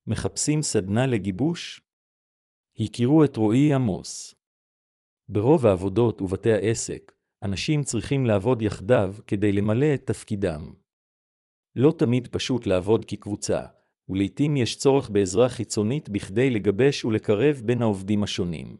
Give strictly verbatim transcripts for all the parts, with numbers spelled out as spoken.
מחפשים סדנה לגיבוש? הכירו את רועי עמוס. ברוב העבודות ובתי העסק, אנשים צריכים לעבוד יחדיו כדי למלא את תפקידם. לא תמיד פשוט לעבוד כקבוצה, ולעיתים יש צורך בעזרה חיצונית בכדי לגבש ולקרב בין העובדים השונים.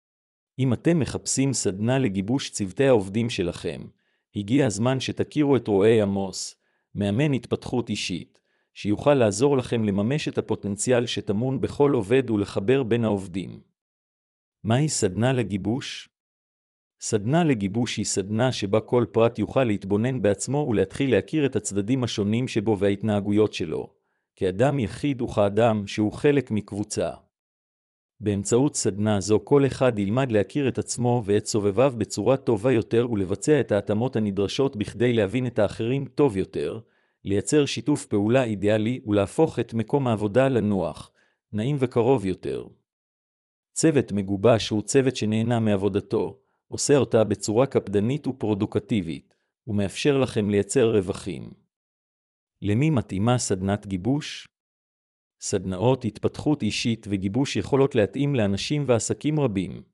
אם אתם מחפשים סדנה לגיבוש צוותי העובדים שלכם, הגיע הזמן שתכירו את רועי עמוס, מאמן התפתחות אישית, שיוכל לעזור לכם לממש את הפוטנציאל שטמון בכל עובד ולחבר בין העובדים. מהי סדנה לגיבוש? סדנה לגיבוש היא סדנה שבה כל פרט יוכל להתבונן בעצמו ולהתחיל להכיר את הצדדים השונים שבו וההתנהגויות שלו, כאדם יחיד וכאדם שהוא חלק מקבוצה. באמצעות סדנה זו כל אחד ילמד להכיר את עצמו ואת סובביו בצורה טובה יותר ולבצע את ההתאמות הנדרשות בכדי להבין את האחרים טוב יותר, לייצר שיתוף פעולה אידיאלי ולהפוך את מקום העבודה לנוח, נעים וקרוב יותר. צוות מגובש הוא צוות שנהנה מעבודתו, עושה אותה בצורה קפדנית ופרודוקטיבית, ומאפשר לכם לייצר רווחים. למי מתאימה סדנת גיבוש? סדנאות התפתחות אישית וגיבוש יכולות להתאים לאנשים ועסקים רבים.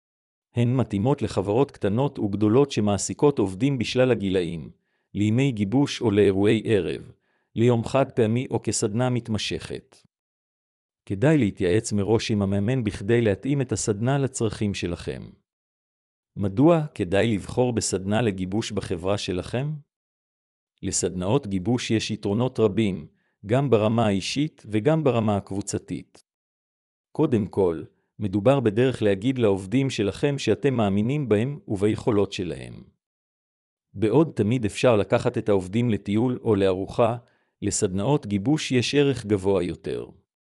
הן מתאימות לחברות קטנות וגדולות שמעסיקות עובדים בשלל הגילאים, לימי גיבוש או לאירועי ערב, ליום חד פעמי או כסדנה מתמשכת. כדאי להתייעץ מראש עם המאמן בכדי להתאים את הסדנה לצרכים שלכם. מדוע כדאי לבחור בסדנה לגיבוש בחברה שלכם? לסדנאות גיבוש יש יתרונות רבים, גם ברמה האישית וגם ברמה הקבוצתית. קודם כל, מדובר בדרך להגיד לעובדים שלכם שאתם מאמינים בהם וביכולות שלהם. בעוד תמיד אפשר לקחת את העובדים לטיול או לארוחה, לסדנאות גיבוש יש ערך גבוה יותר.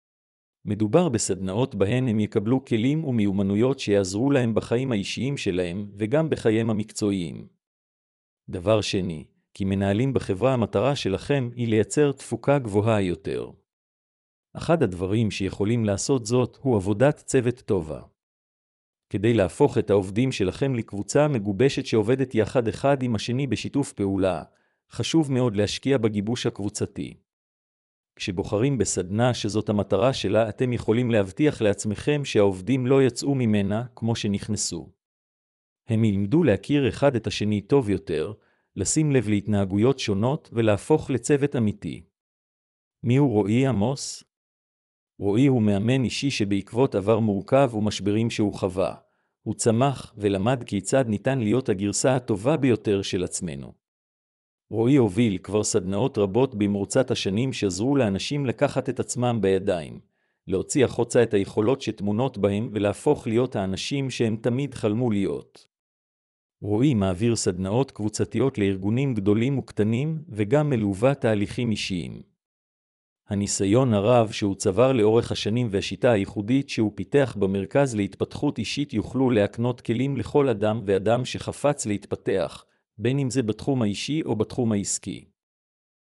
מדובר בסדנאות בהן הם יקבלו כלים ומיומנויות שיעזרו להם בחיים האישיים שלהם וגם בחייהם המקצועיים. דבר שני, כי מנהלים בחברה המטרה שלכם היא לייצר תפוקה גבוהה יותר. אחד הדברים שיכולים לעשות זאת הוא עבודת צוות טובה. כדי להפוך את העובדים שלכם לקבוצה מגובשת שעובדת יחד אחד עם השני בשיתוף פעולה, חשוב מאוד להשקיע בגיבוש הקבוצתי. כשבוחרים בסדנה שזאת המטרה שלה, אתם יכולים להבטיח לעצמכם שהעובדים לא יצאו ממנה כמו שנכנסו. הם ילמדו להכיר אחד את השני טוב יותר, לשים לב להתנהגויות שונות ולהפוך לצוות אמיתי. מי הוא רועי עמוס? רועי הוא מאמן אישי שבעקבות עבר מורכב ומשברים שהוא חווה. הוא צמח ולמד כיצד ניתן להיות הגרסה הטובה ביותר של עצמנו. רועי הוביל כבר סדנאות רבות במרוצת השנים שעזרו לאנשים לקחת את עצמם בידיים, להוציא החוצה את היכולות שתמונות בהם ולהפוך להיות האנשים שהם תמיד חלמו להיות. רועי מעביר סדנאות קבוצתיות לארגונים גדולים וקטנים וגם מלווה תהליכים אישיים. הניסיון הרב שהוא צבר לאורך השנים והשיטה הייחודית שהוא פיתח במרכז להתפתחות אישית יוכלו להקנות כלים לכל אדם ואדם שחפץ להתפתח, בין אם זה בתחום האישי או בתחום העסקי.